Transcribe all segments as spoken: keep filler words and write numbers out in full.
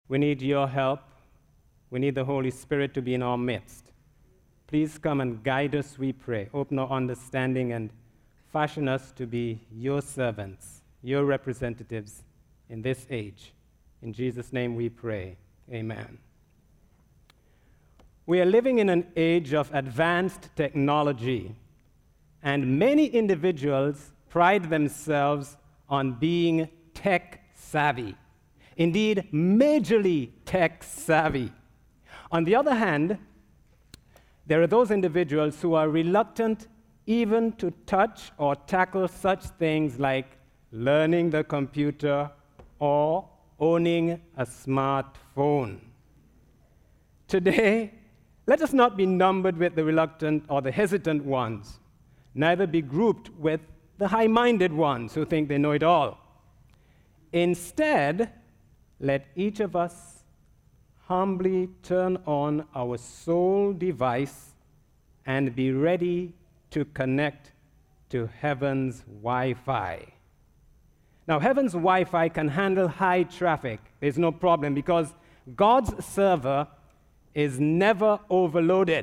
We need your help. We need the Holy Spirit to be in our midst. Please come and guide us, we pray. Open our understanding and fashion us to be your servants, your representatives in this age. In Jesus' name we pray. Amen. We are living in an age of advanced technology, and many individuals pride themselves on being tech-savvy. Indeed, majorly tech-savvy. On the other hand, there are those individuals who are reluctant even to touch or tackle such things like learning the computer or owning a smartphone. Today, let us not be numbered with the reluctant or the hesitant ones, neither be grouped with the high-minded ones who think they know it all. Instead, let each of us humbly turn on our sole device and be ready to connect to heaven's Wi-Fi. Now, heaven's Wi-Fi can handle high traffic. There's no problem because God's server is never overloaded.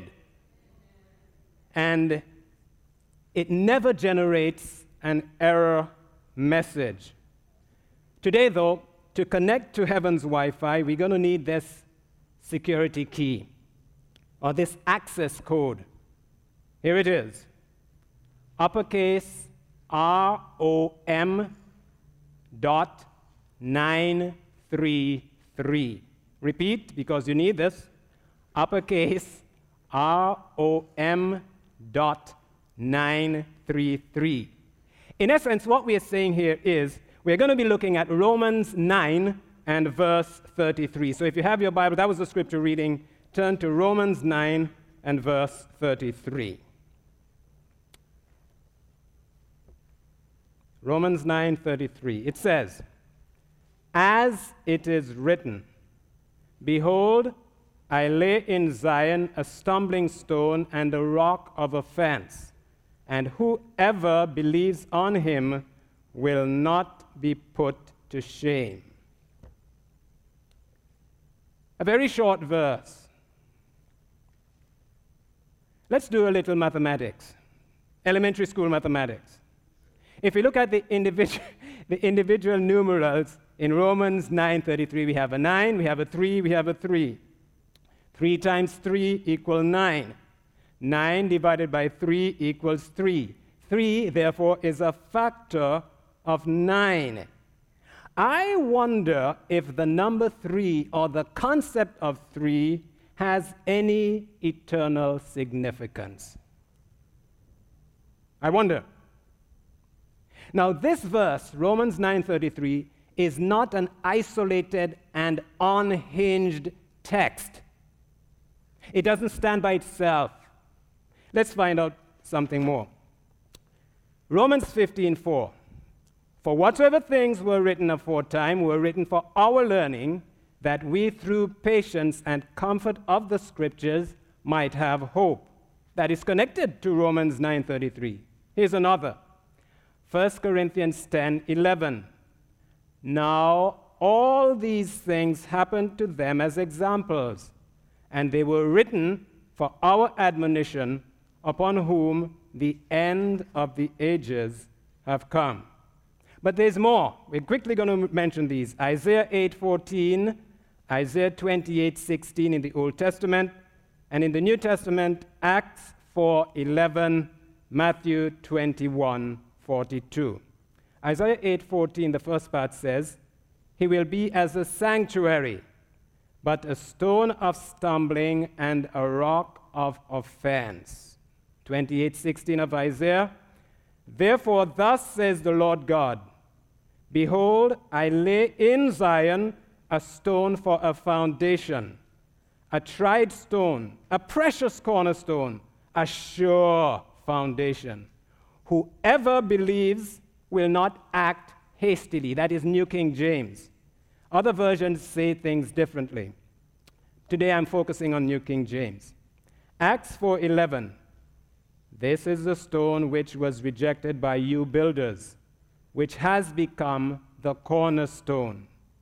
And it never generates an error message. Today, though, to connect to heaven's Wi-Fi, we're going to need this security key, or this access code. Here it is. Uppercase R O M dot nine three three. Repeat, because you need this. Uppercase R O M dot nine three three. In essence, what we are saying here is we're going to be looking at Romans nine and verse thirty-three. So if you have your Bible, that was the scripture reading, turn to Romans nine and verse thirty-three. Romans nine thirty-three. It says, "As it is written, behold, I lay in Zion a stumbling stone and a rock of offense, and whoever believes on him will not be put to shame." A very short verse. Let's do a little mathematics, elementary school mathematics. If we look at the individual, the individual numerals in Romans nine thirty-three, we have a nine, we have a three, we have a three. three times three equals nine. nine divided by three equals three. three, therefore, is a factor of nine. I wonder if the number three or the concept of three has any eternal significance. I wonder. Now, this verse, Romans nine thirty-three, is not an isolated and unhinged text. It doesn't stand by itself. Let's find out something more. Romans fifteen four. "For whatsoever things were written aforetime were written for our learning, that we through patience and comfort of the Scriptures might have hope." That is connected to Romans nine thirty-three. Here's another. First Corinthians ten eleven. "Now all these things happened to them as examples, and they were written for our admonition, upon whom the end of the ages have come." But there's more. We're quickly going to mention these. Isaiah eight fourteen, Isaiah twenty-eight sixteen in the Old Testament, and in the New Testament, Acts four eleven, Matthew twenty-one forty-two. Isaiah eight fourteen, the first part says, "He will be as a sanctuary, but a stone of stumbling and a rock of offense." twenty-eight sixteen of Isaiah, "Therefore thus says the Lord God, behold, I lay in Zion a stone for a foundation, a tried stone, a precious cornerstone, a sure foundation. Whoever believes will not act hastily." That is New King James. Other versions say things differently. Today I'm focusing on New King James. Acts four eleven. "This is the stone which was rejected by you builders, which has become the cornerstone."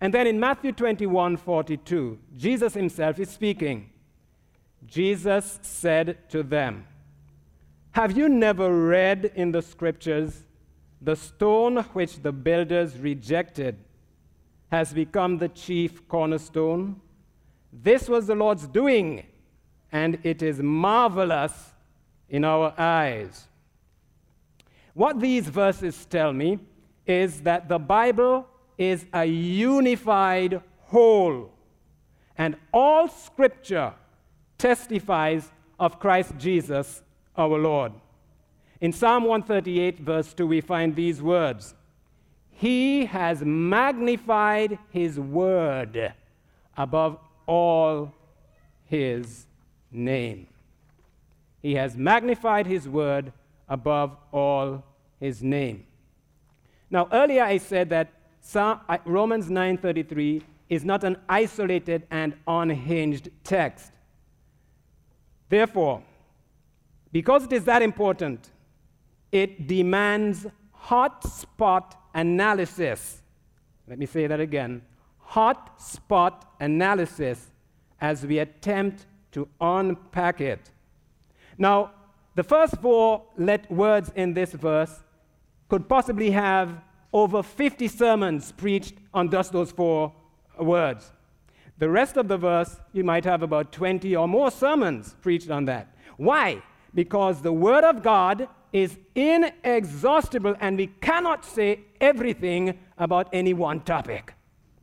And then in Matthew twenty-one forty-two, Jesus himself is speaking. Jesus said to them, "Have you never read in the scriptures, the stone which the builders rejected has become the chief cornerstone? This was the Lord's doing, and it is marvelous in our eyes." What these verses tell me is that the Bible is a unified whole, and all Scripture testifies of Christ Jesus, our Lord. In Psalm one thirty-eight, verse two, we find these words: "He has magnified his word above all his name." He has magnified his word above all his name. Now, earlier I said that Romans nine thirty-three is not an isolated and unhinged text. Therefore, because it is that important, it demands hot spot analysis. Let me say that again. Hot spot analysis as we attempt to unpack it. Now, the first four let words in this verse could possibly have over fifty sermons preached on just those four words. The rest of the verse, you might have about twenty or more sermons preached on that. Why? Because the Word of God is inexhaustible, and we cannot say everything about any one topic.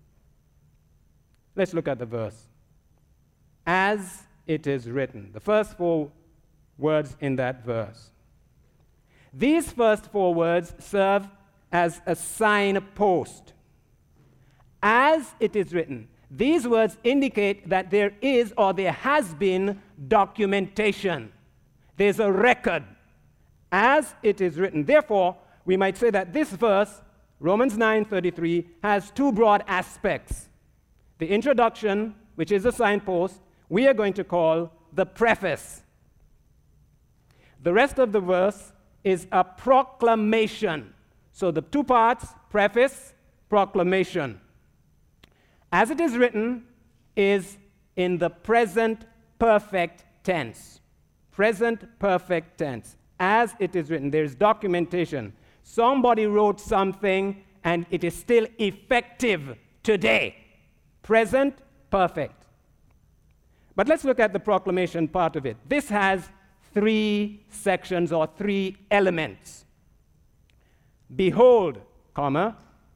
Let's look at the verse. As it is written, the first four words in that verse. These first four words serve as a signpost. As it is written. These words indicate that there is or there has been documentation. There's a record. As it is written. Therefore, we might say that this verse, Romans nine thirty-three, has two broad aspects. The introduction, which is a signpost, we are going to call the preface. The rest of the verse is a proclamation. So the two parts, preface, proclamation. As it is written is in the present perfect tense. Present perfect tense. As it is written, there is documentation. Somebody wrote something and it is still effective today. Present perfect. But let's look at the proclamation part of it. This has three sections or three elements. Behold, comma,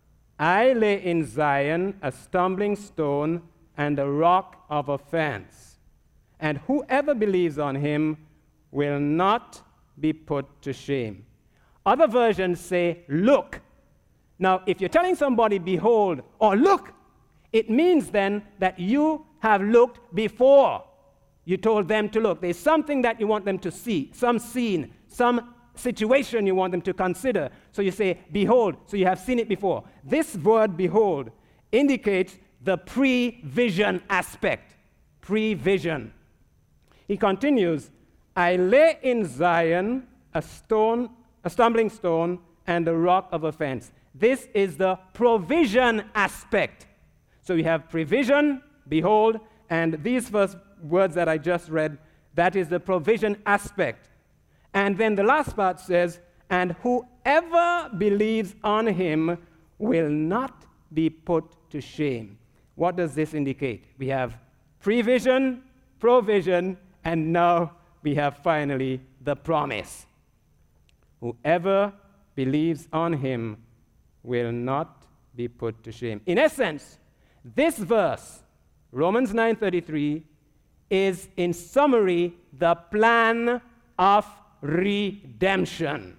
I lay in Zion a stumbling stone and a rock of offense, and whoever believes on him will not be put to shame. Other versions say, look. Now, if you're telling somebody, behold, or look, it means then that you have looked before you told them to look. There's something that you want them to see, some scene, some situation you want them to consider. So you say, behold, so you have seen it before. This word, behold, indicates the pre-vision aspect. Pre-vision. He continues, I lay in Zion a stone, a stumbling stone, and a rock of offense. This is the provision aspect. So you have prevision, behold, and these first words that I just read, that is the provision aspect. And then the last part says, and whoever believes on him will not be put to shame. What does this indicate? We have prevision, provision, and now we have finally the promise. Whoever believes on him will not be put to shame. In essence, this verse, Romans nine thirty-three, is in summary the plan of redemption.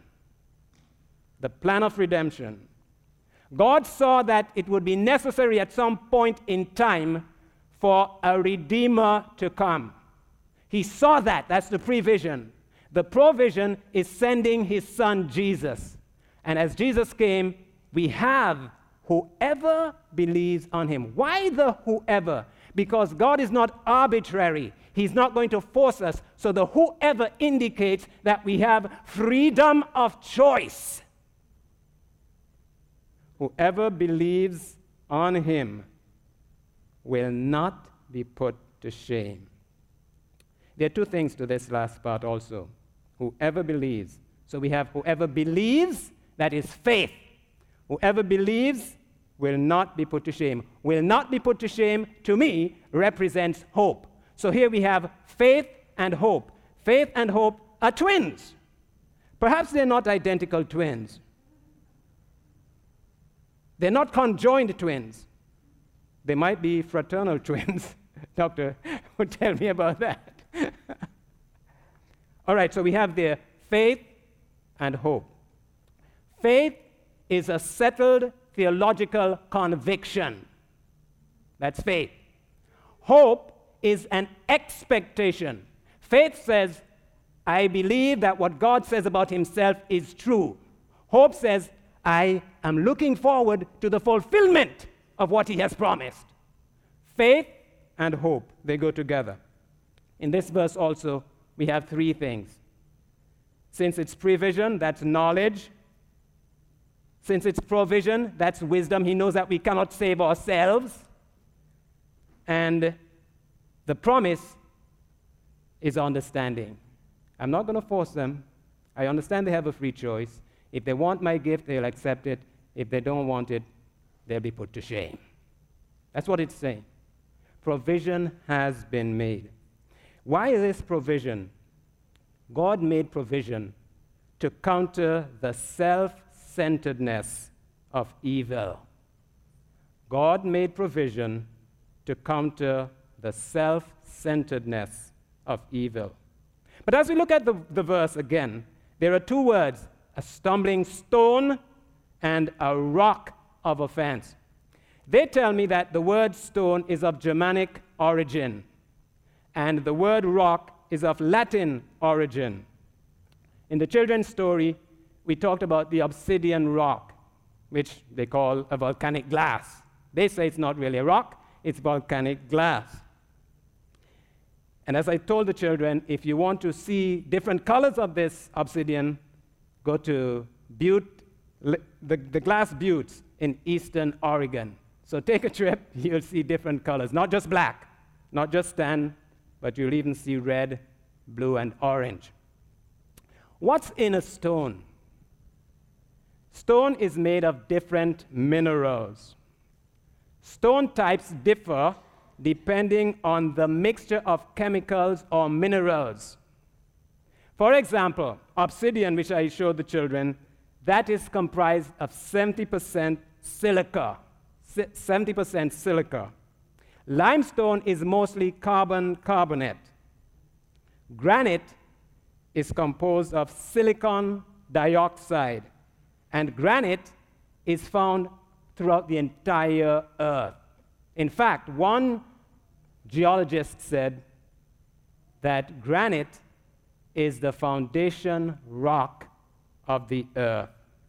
The plan of redemption. God saw that it would be necessary at some point in time for a redeemer to come. He saw that. That's the prevision. The provision is sending his son Jesus. And as Jesus came, we have whoever believes on him. Why the whoever? Because God is not arbitrary. He's not going to force us. So the whoever indicates that we have freedom of choice. Whoever believes on him will not be put to shame. There are two things to this last part also. Whoever believes. So we have whoever believes, that is faith. Whoever believes will not be put to shame. Will not be put to shame, to me, represents hope. So here we have faith and hope. Faith and hope are twins. Perhaps they're not identical twins. They're not conjoined twins. They might be fraternal twins. Doctor would tell me about that. All right, so we have there faith and hope. Faith is a settled theological conviction. That's faith. Hope is an expectation. Faith says, I believe that what God says about himself is true. Hope says, I am looking forward to the fulfillment of what he has promised. Faith and hope, they go together. In this verse also, we have three things. Since it's prevision, that's knowledge. Since it's provision, that's wisdom. He knows that we cannot save ourselves. And the promise is understanding. I'm not going to force them. I understand they have a free choice. If they want my gift, they'll accept it. If they don't want it, they'll be put to shame. That's what it's saying. Provision has been made. Why is this provision? God made provision to counter the self-centeredness of evil. God made provision to counter the self-centeredness of evil. But as we look at the, the verse again, there are two words, a stumbling stone and a rock of offense. They tell me that the word stone is of Germanic origin, and the word rock is of Latin origin. In the children's story, we talked about the obsidian rock, which they call a volcanic glass. They say it's not really a rock, it's volcanic glass. And as I told the children, if you want to see different colors of this obsidian, go to Butte, the, the glass buttes in eastern Oregon. So take a trip, you'll see different colors, not just black, not just tan, but you'll even see red, blue, and orange. What's in a stone? Stone is made of different minerals. Stone types differ depending on the mixture of chemicals or minerals. For example, obsidian, which I showed the children, that is comprised of seventy percent silica. seventy percent silica. Limestone is mostly carbon carbonate. Granite is composed of silicon dioxide, and granite is found throughout the entire earth. In fact, one geologist said that granite is the foundation rock of the earth.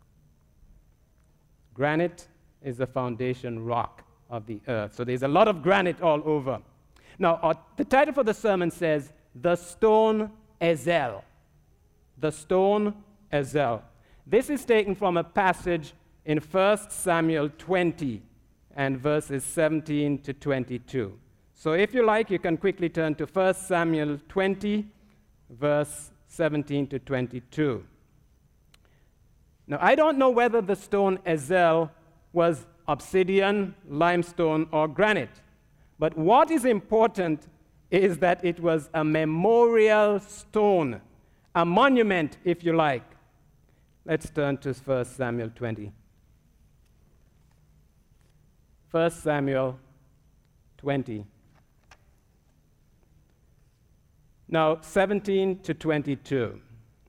Granite is the foundation rock of the earth. So there's a lot of granite all over. Now, uh, the title for the sermon says, The Stone Ezel. The Stone Ezel. This is taken from a passage in First Samuel twenty and verses seventeen to twenty-two. So if you like, you can quickly turn to First Samuel twenty, verse seventeen to twenty-two. Now, I don't know whether the stone Ezel was obsidian, limestone, or granite. But what is important is that it was a memorial stone, a monument, if you like. Let's turn to First Samuel twenty. First Samuel twenty. Now, seventeen to twenty-two.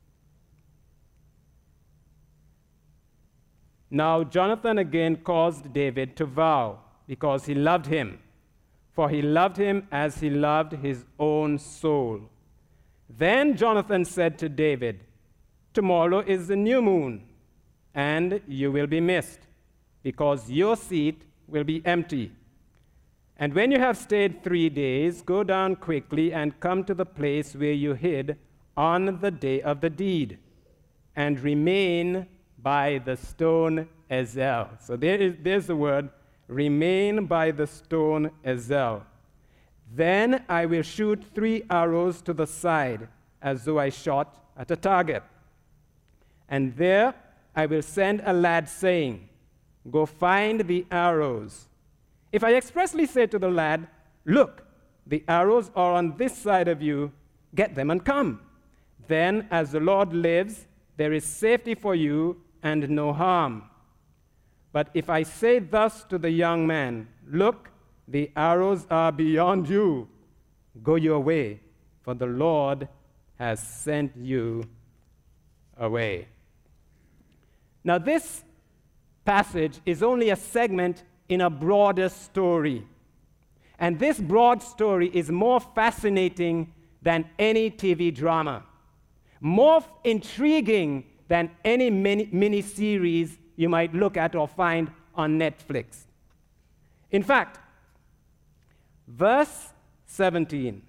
Now Jonathan again caused David to vow, because he loved him, for he loved him as he loved his own soul. Then Jonathan said to David, Tomorrow is the new moon, and you will be missed, because your seat will be empty. And when you have stayed three days, go down quickly and come to the place where you hid on the day of the deed, and remain by the stone Ezel. So there is, there's the word remain by the stone Ezel. Then I will shoot three arrows to the side, as though I shot at a target. And there I will send a lad, saying, Go find the arrows. If I expressly say to the lad, Look, the arrows are on this side of you, get them and come. Then, as the Lord lives, there is safety for you and no harm. But if I say thus to the young man, Look, the arrows are beyond you, go your way, for the Lord has sent you away. Now, this passage is only a segment in a broader story. And this broad story is more fascinating than any T V drama, more intriguing than any mini, mini-series you might look at or find on Netflix. In fact, verse seventeen,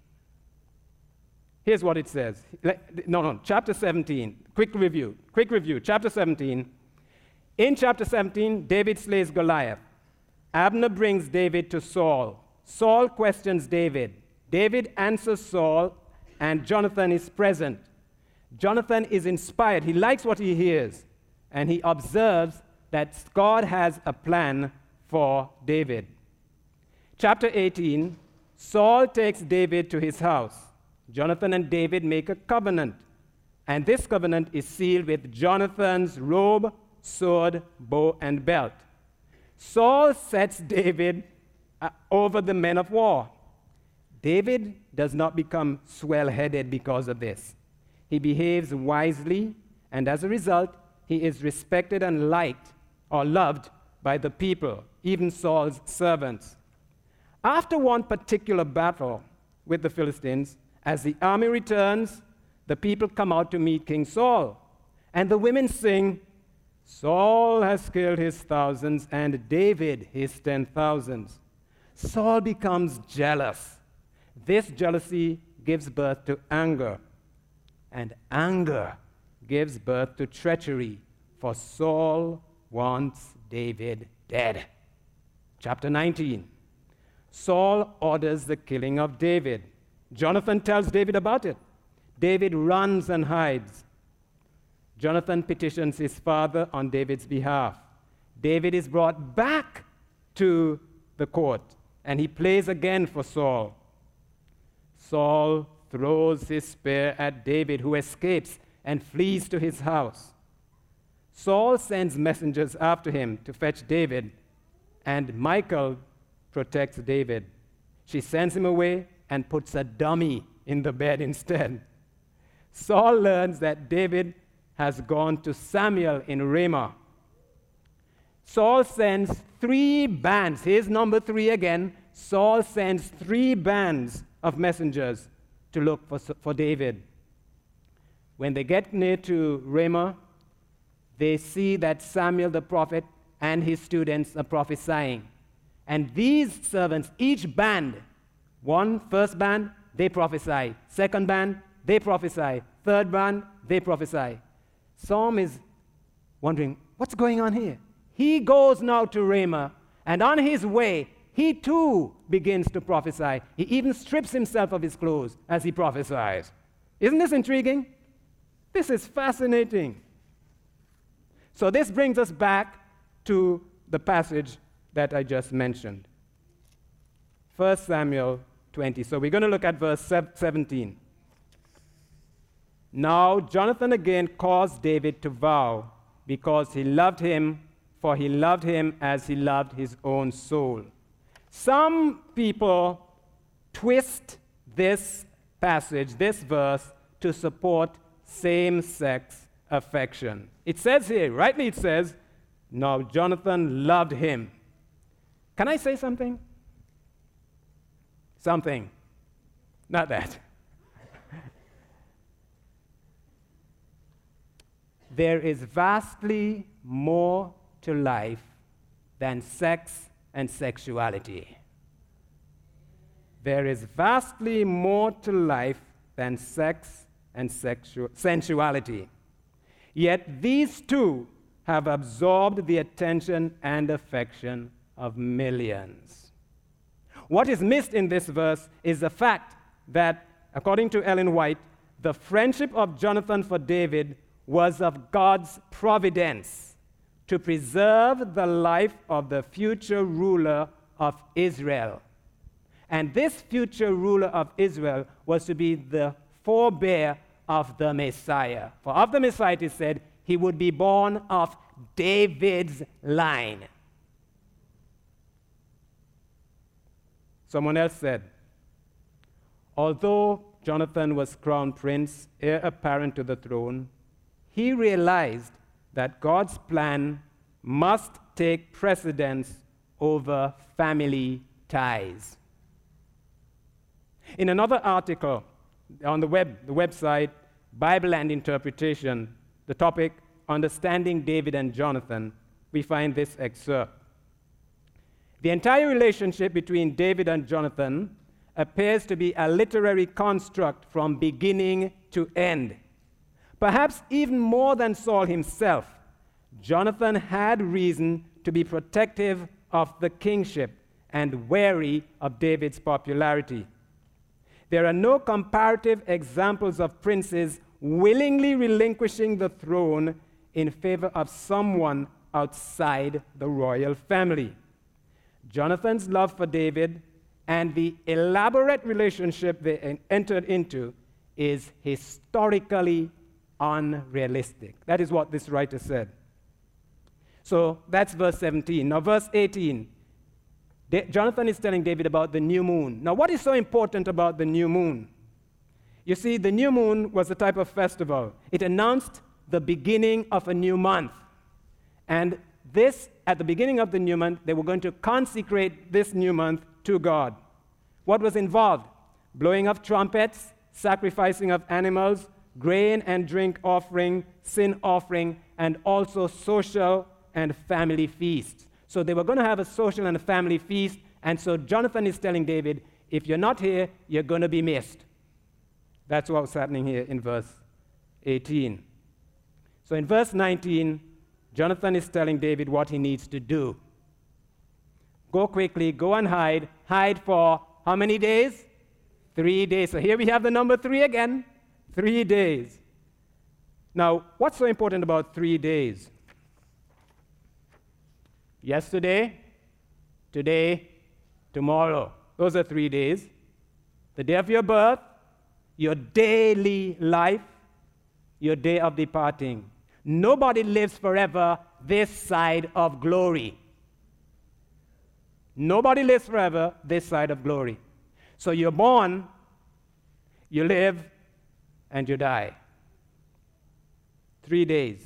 here's what it says. No, no, chapter seventeen, quick review, quick review, chapter seventeen. In chapter seventeen, David slays Goliath. Abner brings David to Saul. Saul questions David. David answers Saul, and Jonathan is present. Jonathan is inspired. He likes what he hears, and he observes that God has a plan for David. Chapter eighteen, Saul takes David to his house. Jonathan and David make a covenant, and this covenant is sealed with Jonathan's robe, sword, bow, and belt. Saul sets David uh, over the men of war. David does not become swell-headed because of this. He behaves wisely, and as a result, he is respected and liked or loved by the people, even Saul's servants. After one particular battle with the Philistines, as the army returns, the people come out to meet King Saul, and the women sing, Saul has killed his thousands, and David his ten thousands. Saul becomes jealous. This jealousy gives birth to anger, and anger gives birth to treachery, for Saul wants David dead. Chapter nineteen. Saul orders the killing of David. Jonathan tells David about it. David runs and hides. Jonathan petitions his father on David's behalf. David is brought back to the court, and he plays again for Saul. Saul throws his spear at David, who escapes and flees to his house. Saul sends messengers after him to fetch David, and Michal protects David. She sends him away and puts a dummy in the bed instead. Saul learns that David has gone to Samuel in Ramah. Saul sends three bands. Here's number three again. Saul sends three bands of messengers to look for, for David. When they get near to Ramah, they see that Samuel the prophet and his students are prophesying. And these servants, each band, one first band, they prophesy. Second band, they prophesy. Third band, they prophesy. Saul is wondering, what's going on here? He goes now to Ramah, and on his way, he too begins to prophesy. He even strips himself of his clothes as he prophesies. Isn't this intriguing? This is fascinating. So this brings us back to the passage that I just mentioned. First Samuel twenty. So we're going to look at verse seventeen. Now Jonathan again caused David to vow, because he loved him, for he loved him as he loved his own soul. Some people twist this passage, this verse, to support same-sex affection. It says here, rightly it says, now Jonathan loved him. Can I say something? Something. Not that. There is vastly more to life than sex and sexuality. There is vastly more to life than sex and sexu- sensuality. Yet these two have absorbed the attention and affection of millions. What is missed in this verse is the fact that, according to Ellen White, the friendship of Jonathan for David was of God's providence to preserve the life of the future ruler of Israel. And this future ruler of Israel was to be the forebear of the Messiah. For of the Messiah it is said, he would be born of David's line. Someone else said, although Jonathan was crown prince, heir apparent to the throne, he realized that God's plan must take precedence over family ties. In another article on the web, the website Bible and Interpretation, the topic Understanding David and Jonathan, we find this excerpt. The entire relationship between David and Jonathan appears to be a literary construct from beginning to end. Perhaps even more than Saul himself, Jonathan had reason to be protective of the kingship and wary of David's popularity. There are no comparative examples of princes willingly relinquishing the throne in favor of someone outside the royal family. Jonathan's love for David and the elaborate relationship they entered into is historically unrealistic. That is what this writer said. So that's verse seventeen. Now, verse eighteen. Da- Jonathan is telling David about the new moon. Now, what is so important about the new moon? You see, the new moon was a type of festival. It announced the beginning of a new month. And this, at the beginning of the new month, they were going to consecrate this new month to God. What was involved? Blowing of trumpets, sacrificing of animals, grain and drink offering, sin offering, and also social and family feasts. So they were going to have a social and a family feast, and so Jonathan is telling David, if you're not here, you're going to be missed. That's what's happening here in verse eighteen. So in verse nineteen, Jonathan is telling David what he needs to do. Go quickly, go and hide. Hide for how many days? Three days. So here we have the number three again. Three days. Now, what's so important about three days? Yesterday, today, tomorrow. Those are three days. The day of your birth, your daily life, your day of departing. Nobody lives forever this side of glory. Nobody lives forever this side of glory. So you're born, you live, and you die. Three days.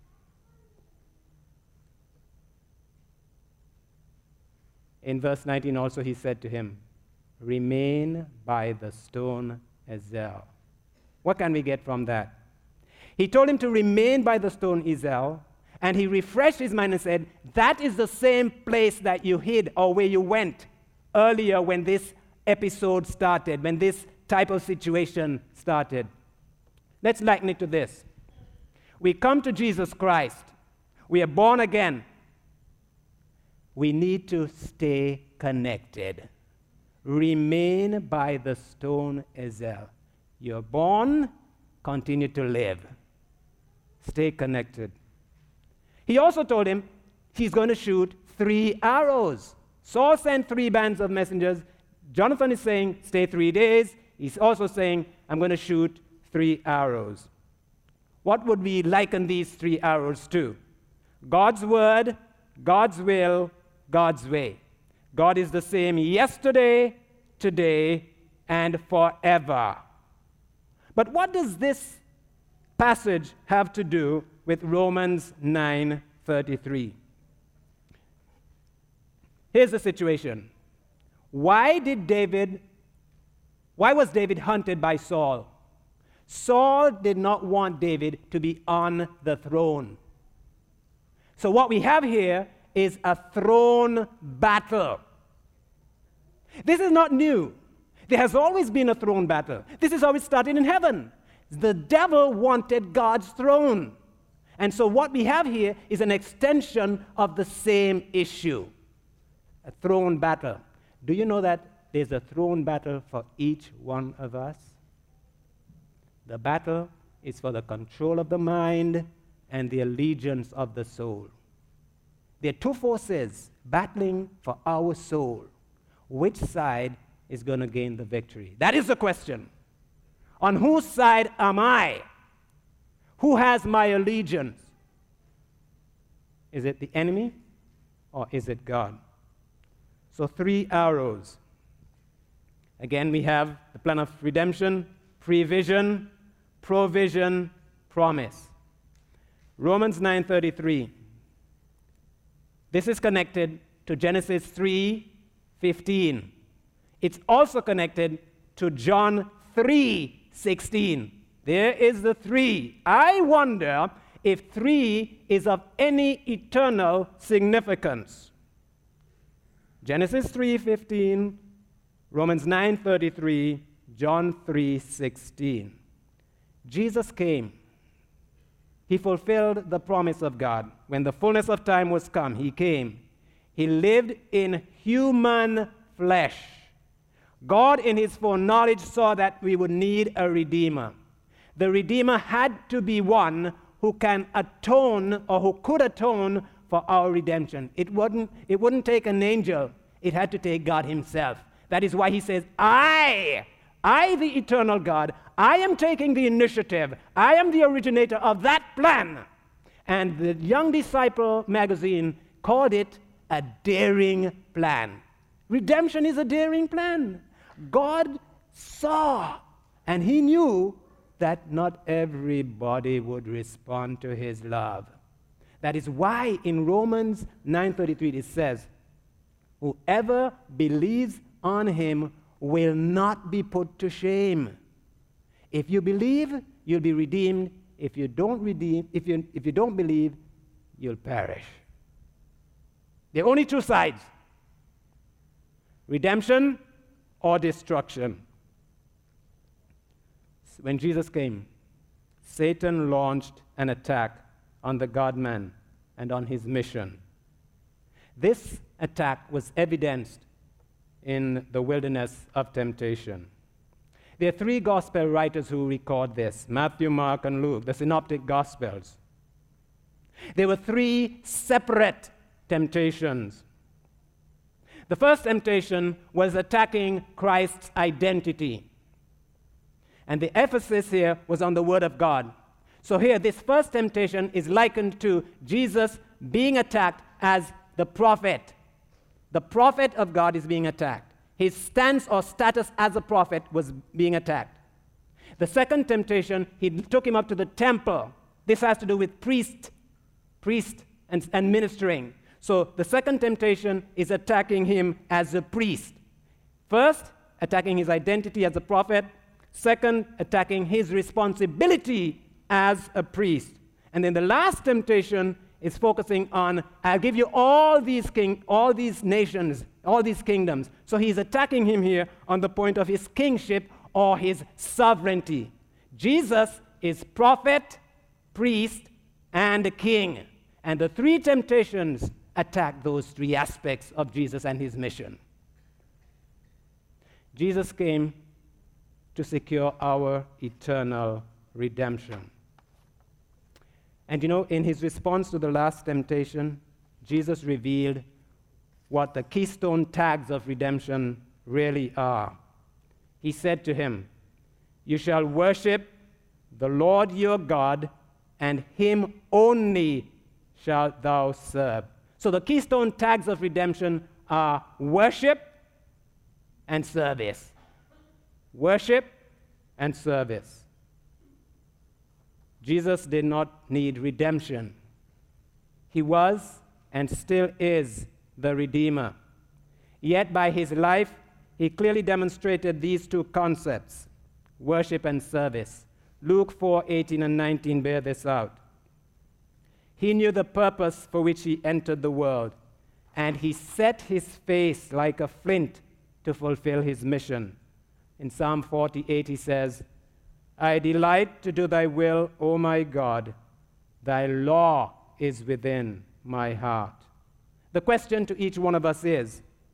In verse nineteen also he said to him, remain by the stone Ezel. What can we get from that? He told him to remain by the stone Ezel, and he refreshed his mind and said, that is the same place that you hid or where you went earlier when this episode started, when this type of situation started. Let's liken it to this. We come to Jesus Christ. We are born again. We need to stay connected. Remain by the stone Ezel. You're born, continue to live. Stay connected. He also told him he's going to shoot three arrows. Saul sent three bands of messengers. Jonathan is saying, stay three days. He's also saying, I'm going to shoot three arrows. What would we liken these three arrows to? God's word, God's will, God's way. God is the same yesterday, today, and forever. But what does this passage have to do with Romans nine thirty-three? Here's the situation. Why did David, why was David hunted by Saul? Saul did not want David to be on the throne. So what we have here is a throne battle. This is not new. There has always been a throne battle. This is how it started in heaven. The devil wanted God's throne. And so what we have here is an extension of the same issue. a throne battle. Do you know that there's a throne battle for each one of us? The battle is for the control of the mind and the allegiance of the soul. There are two forces battling for our soul. Which side is going to gain the victory? That is the question. On whose side am I? Who has my allegiance? Is it the enemy or is it God? So three arrows. Again, we have the plan of redemption, prevision, provision, promise. Romans nine thirty-three. This is connected to Genesis three fifteen. It's also connected to John three sixteen. There is the three. I wonder if three is of any eternal significance. Genesis three fifteen, Romans nine thirty-three, John three sixteen. Jesus came. He fulfilled the promise of God. When the fullness of time was come, he came. He lived in human flesh. God, in his foreknowledge, saw that we would need a redeemer. The redeemer had to be one who can atone or who could atone for our redemption. It wouldn't, it wouldn't take an angel. It had to take God himself. That is why he says, I, I, the eternal God, I am taking the initiative. I am the originator of that plan. And the Young Disciple magazine called it a daring plan. Redemption is a daring plan. God saw, and he knew that not everybody would respond to his love. That is why in Romans nine thirty-three it says, whoever believes on him will not be put to shame. If you believe, you'll be redeemed. If you don't redeem, if you if you don't believe, you'll perish. There are only two sides: redemption or destruction. When Jesus came, Satan launched an attack on the God-man and on his mission. This attack was evidenced in the wilderness of temptation. There are three gospel writers who record this: Matthew, Mark, and Luke, the synoptic gospels. There were three separate temptations. The first temptation was attacking Christ's identity. And the emphasis here was on the Word of God. So here, this first temptation is likened to Jesus being attacked as the prophet. The prophet of God is being attacked. His stance or status as a prophet was being attacked. The second temptation, he took him up to the temple. This has to do with priest, priest and, and ministering. So the second temptation is attacking him as a priest. First, attacking his identity as a prophet. Second, attacking his responsibility as a priest. And then the last temptation is focusing on, I'll give you all these king, all these nations, all these kingdoms. So he's attacking him here on the point of his kingship or his sovereignty. Jesus is prophet, priest, and king. And the three temptations attack those three aspects of Jesus and his mission. Jesus came to secure our eternal redemption. And you know, in his response to the last temptation, Jesus revealed what the keystone tags of redemption really are. He said to him, "You shall worship the Lord your God, and him only shalt thou serve." So the keystone tags of redemption are worship and service. Worship and service. Jesus did not need redemption. He was and still is the Redeemer. Yet by his life, he clearly demonstrated these two concepts, worship and service. Luke four eighteen and nineteen bear this out. He knew the purpose for which he entered the world, and he set his face like a flint to fulfill his mission. In Psalm forty-eight, he says, "I delight to do thy will, O my God. Thy law is within my heart." The question to each one of us is,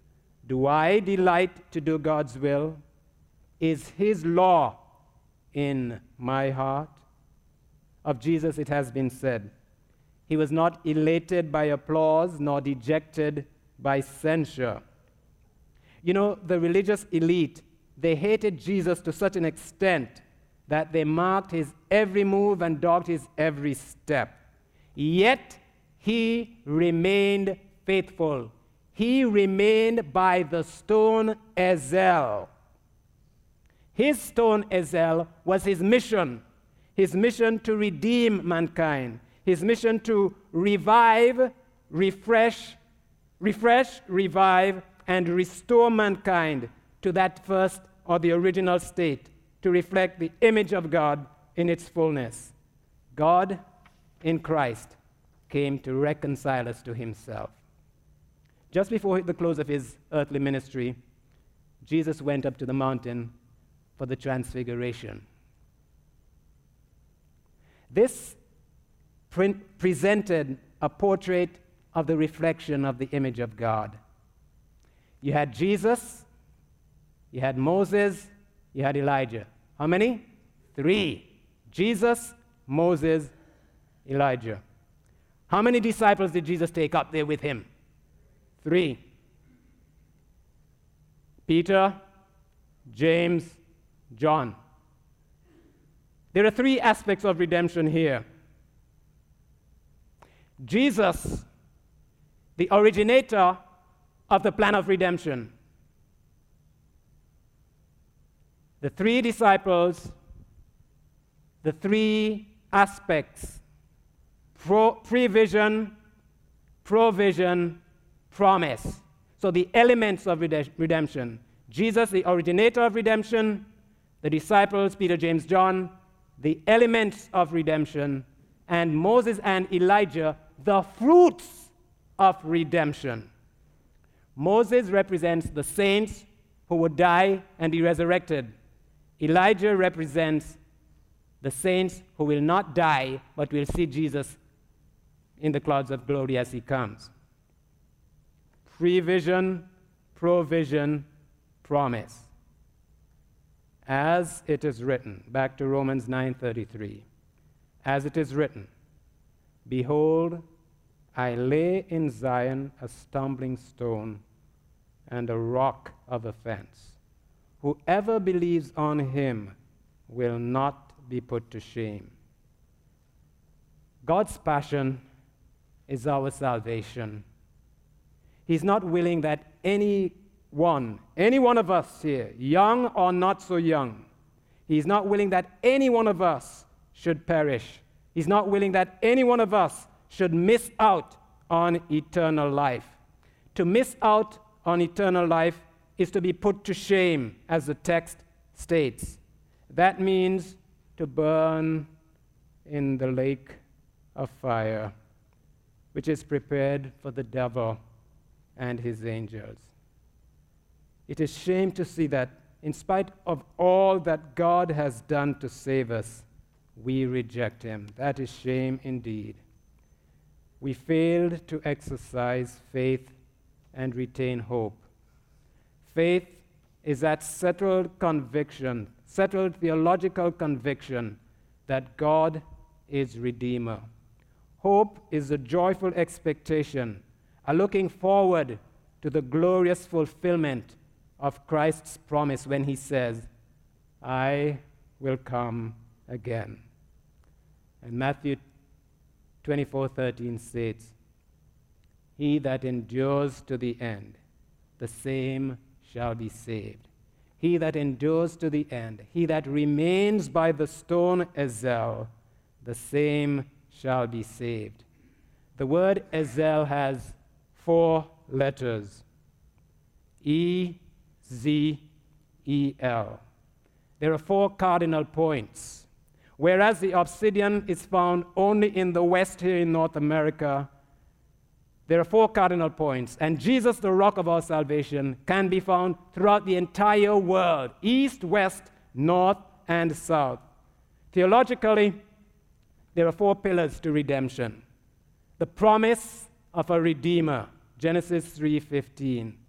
Do I delight to do God's will? Is his law in my heart? Of Jesus it has been said, he was not elated by applause, nor dejected by censure. You know, the religious elite, they hated Jesus to such an extent that they marked his every move and dogged his every step. Yet he remained faithful. He remained by the stone Ezel. His stone Ezel was his mission, his mission to redeem mankind, his mission to revive, refresh, refresh, revive, and restore mankind to that first or the original state, to reflect the image of God in its fullness. God in Christ came to reconcile us to himself. Just before the close of his earthly ministry, Jesus went up to the mountain for the transfiguration. This pre- presented a portrait of the reflection of the image of God. You had Jesus, you had Moses, you had Elijah. How many? Three. Jesus, Moses, Elijah. How many disciples did Jesus take up there with him? Three. Peter, James, John. There are three aspects of redemption here. Jesus, the originator of the plan of redemption. The three disciples, the three aspects, pro- prevision, provision, promise. So the elements of rede- redemption. Jesus, the originator of redemption, the disciples, Peter, James, John, the elements of redemption, and Moses and Elijah, the fruits of redemption. Moses represents the saints who would die and be resurrected. Elijah represents the saints who will not die, but will see Jesus in the clouds of glory as he comes. Prevision, provision, promise. As it is written, back to Romans nine thirty-three. As it is written, behold, I lay in Zion a stumbling stone and a rock of offense. Whoever believes on him will not be put to shame. God's passion is our salvation. He's not willing that any one, any one of us here, young or not so young, he's not willing that any one of us should perish. He's not willing that any one of us should miss out on eternal life. To miss out on eternal life is to be put to shame, as the text states. That means to burn in the lake of fire, which is prepared for the devil and his angels. It is shame to see that in spite of all that God has done to save us, we reject him. That is shame indeed. We failed to exercise faith and retain hope. Faith is that settled conviction, settled theological conviction that God is Redeemer. Hope is a joyful expectation, a looking forward to the glorious fulfillment of Christ's promise when he says, I will come again. And Matthew twenty-four thirteen states, he that endures to the end, the same shall be saved. He that endures to the end, he that remains by the stone Ezel, the same shall be saved. The word Ezel has four letters, E, Z, E, L. There are four cardinal points. Whereas the obsidian is found only in the West here in North America, there are four cardinal points. And Jesus, the rock of our salvation, can be found throughout the entire world, east, west, north, and south. Theologically, there are four pillars to redemption. The promise of a Redeemer, Genesis three fifteen.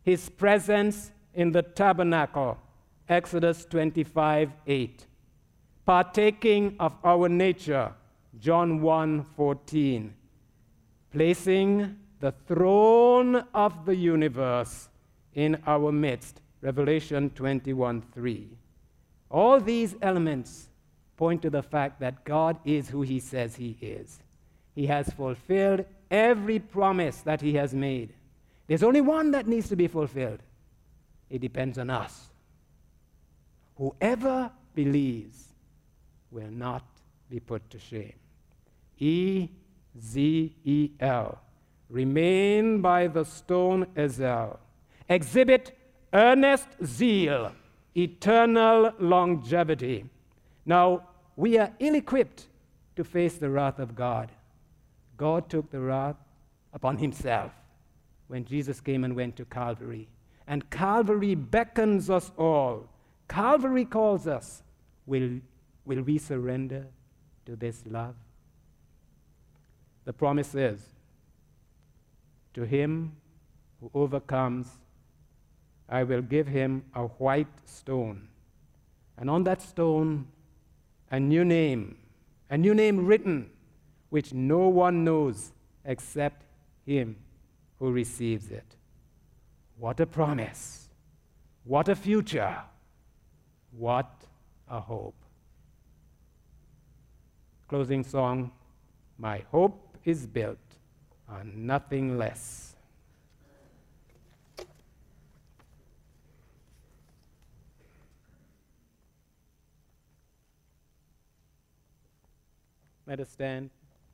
his presence in the tabernacle, Exodus twenty-five eight. Partaking of our nature, John one fourteen. Placing the throne of the universe in our midst, Revelation twenty-one three. All these elements point to the fact that God is who he says he is. He has fulfilled every promise that he has made. There's only one that needs to be fulfilled. It depends on us. Whoever believes will not be put to shame. E Z E L. Remain by the stone Ezel. Exhibit earnest zeal, eternal longevity. Now, we are ill-equipped to face the wrath of God. God took the wrath upon himself when Jesus came and went to Calvary. And Calvary beckons us all. Calvary calls us. Will, will we surrender to this love? The promise is, to him who overcomes, I will give him a white stone. And on that stone, a new name, a new name written, which no one knows except him who receives it. What a promise. What a future. What a hope. Closing song, my hope is built on nothing less. Let us stand.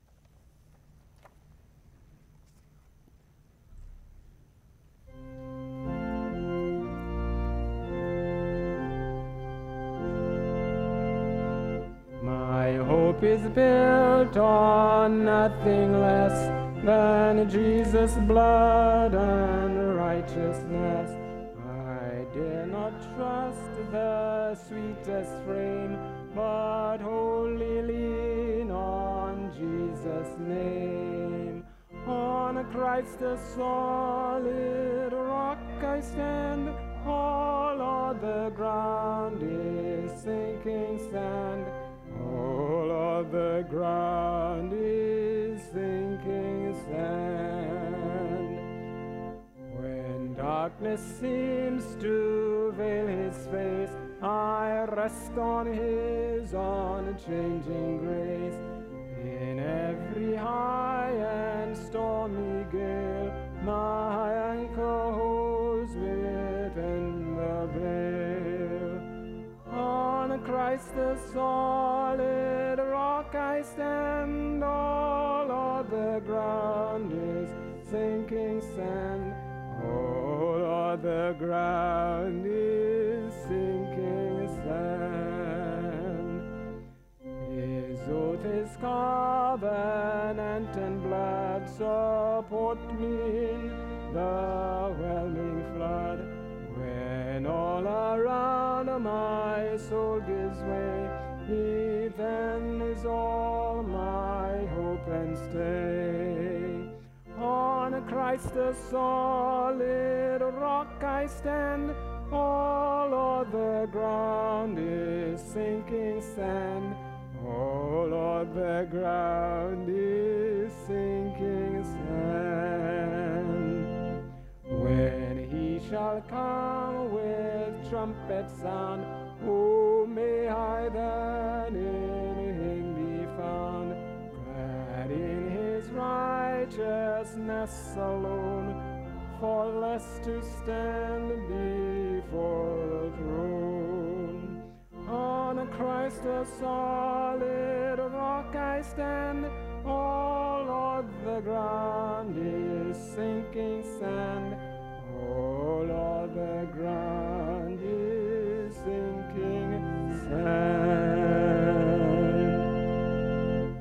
My hope is built on nothing less than Jesus' blood and righteousness. I dare not trust the sweetest frame, but wholly lean on Jesus' name. On Christ the solid rock I stand, all other ground is sinking sand. All other ground is sinking sand. When darkness seems to veil his face, I rest on his unchanging grace. In every high and stormy gale, my anchor holds within the veil. On Christ the solid rock I stand, all other ground is sinking sand. All other ground is sinking sand. His oath, his covenant and blood support me in the whelming flood. When all around my soul gives way, he then is all my hope and stay. On Christ the solid rock I stand, all other ground is sinking sand. All other ground is sinking sand. When he shall come with trumpet sound, oh, may I then in him be found, clad in his righteousness alone, for less to stand before the throne. On Christ the solid rock I stand, all other ground is sinking sand. All other ground is sinking sand.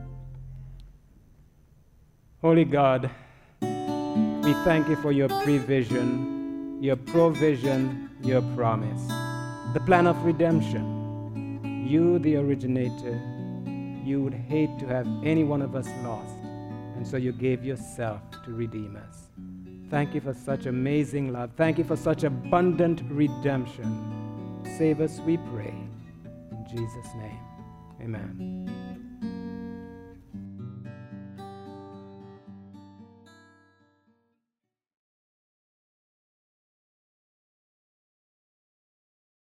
Holy God, we thank you for your prevision, your provision, your promise, the plan of redemption. You, the originator, you would hate to have any one of us lost, and so you gave yourself to redeem us. Thank you for such amazing love. Thank you for such abundant redemption. Save us, we pray. In Jesus' name, amen.